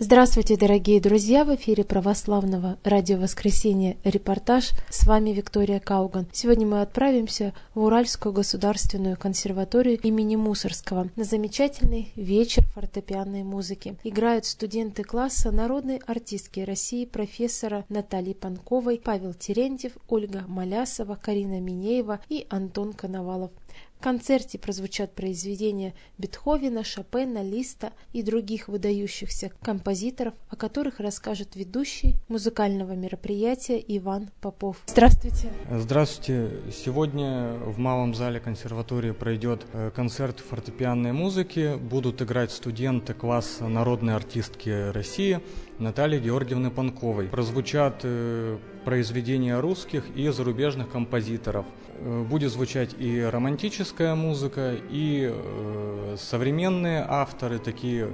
Здравствуйте, дорогие друзья! В эфире православного радио «Воскресенье» репортаж. С вами Виктория Кауган. Сегодня мы отправимся в Уральскую государственную консерваторию имени Мусоргского на замечательный вечер фортепианной музыки. Играют студенты класса народной артистки России профессора Натальи Панковой, Павел Терентьев, Ольга Малясова, Карина Минеева и Антон Коновалов. В концерте прозвучат произведения Бетховена, Шопена, Листа и других выдающихся композиторов, о которых расскажет ведущий музыкального мероприятия Иван Попов. Здравствуйте! Здравствуйте! Сегодня в Малом зале консерватории пройдет концерт фортепианной музыки. Будут играть студенты класса народной артистки России Натальи Георгиевны Панковой. Прозвучат произведения русских и зарубежных композиторов. Будет звучать и романтическая музыка, и современные авторы, такие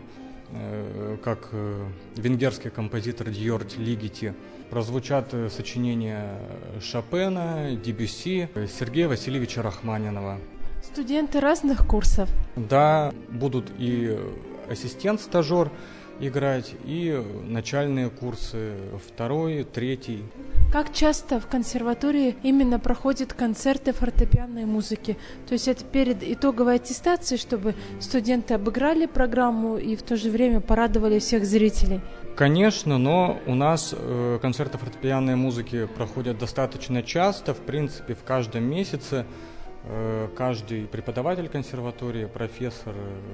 как венгерский композитор Дьордж Лигити. Прозвучат сочинения Шопена, Дебюсси, Сергея Васильевича Рахманинова. Студенты разных курсов? Да, будут и ассистент-стажер играть, и начальные курсы, 2-й, 3-й. Как часто в консерватории именно проходят концерты фортепианной музыки? То есть это перед итоговой аттестацией, чтобы студенты обыграли программу и в то же время порадовали всех зрителей? Конечно, но у нас концерты фортепианной музыки проходят достаточно часто, в принципе, в каждом месяце. Каждый преподаватель консерватории, профессор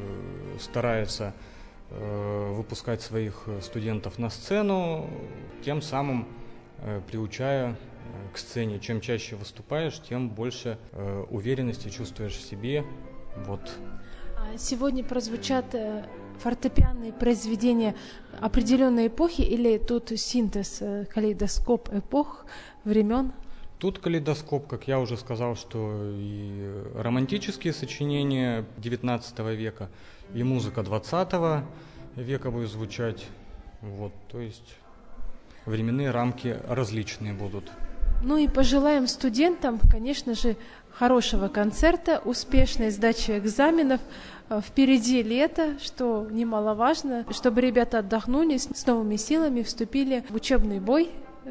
старается выпускать своих студентов на сцену, тем самым приучая к сцене. Чем чаще выступаешь, тем больше уверенности чувствуешь в себе. Вот. Сегодня прозвучат фортепианные произведения определенной эпохи или тут синтез, калейдоскоп эпох, времен? Тут калейдоскоп, как я уже сказал, что и романтические сочинения XIX века, и музыка XX века будет звучать. Вот, то есть временные рамки различные будут. Ну и пожелаем студентам, конечно же, хорошего концерта, успешной сдачи экзаменов. Впереди лето, что немаловажно, чтобы ребята отдохнули, с новыми силами вступили в учебный бой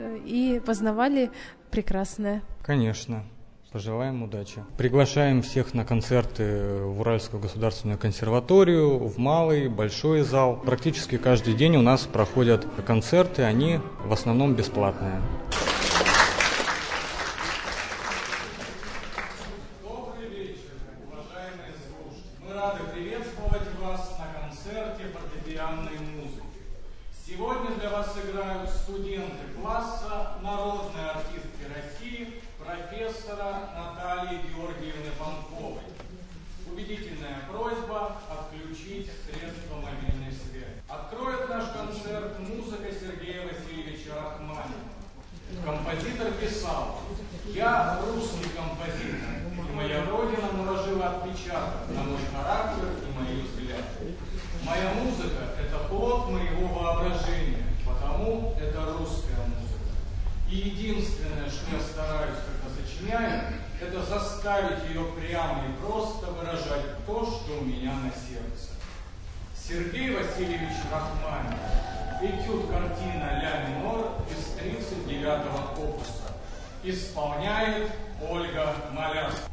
и познавали прекрасное. Конечно. Пожелаем удачи. Приглашаем всех на концерты в Уральскую государственную консерваторию, в малый, большой зал. Практически каждый день у нас проходят концерты, они в основном бесплатные. Добрый вечер, уважаемые слушатели. Мы рады приветствовать вас на концерте фортепианной музыки. Сегодня для вас играют студенты класса народной артистки России профессора Натальи Георгиевны Панковой. Убедительная просьба отключить средства мобильной связи. Откроет наш концерт музыка Сергея Васильевича Рахманинова. Композитор писал: «Я русский композитор, и моя родина наложила отпечаток на мой характер и мои взгляды. Моя музыка – это плод моего воображения, потому это русская музыка. И единственное, что я стараюсь, когда сочиняю, это заставить ее прямо и просто выражать то, что у меня на сердце». Сергей Васильевич Рахманинов. Этюд, картина «Ля минор» из 39-го опуса. Исполняет Ольга Малясова.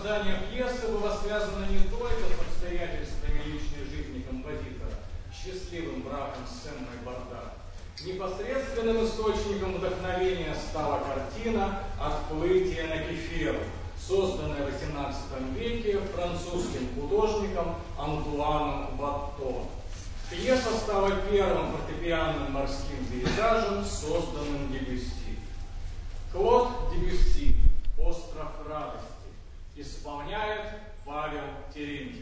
создание пьесы было связано не только с обстоятельствами личной жизни композитора, счастливым браком с Эммой Бардак. Непосредственным источником вдохновения стала картина «Отплытие на Кеферу», созданная в XVIII веке французским художником Антуаном Ватто. Пьеса стала первым фортепианным морским пейзажем, созданным Дебюсси. Клод Дебюсси «Остров радости» исполняет Павел Терентьев.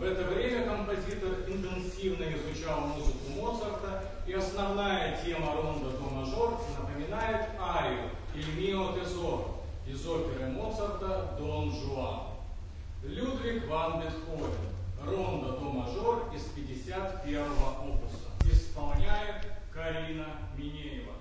это время композитор интенсивно изучал музыку Моцарта, и основная тема ронда до мажор напоминает арию «Il mio tesoro» из оперы Моцарта «Дон Жуан». Людвиг ван Бетховен, ронда до мажор из 51-го опуса. Исполняет Карина Минеева.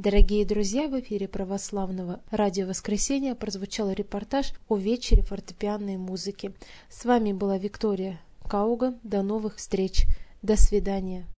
Дорогие друзья, в эфире православного радио «Воскресенье» прозвучал репортаж о вечере фортепианной музыки. С вами была Виктория Кауган. До новых встреч. До свидания.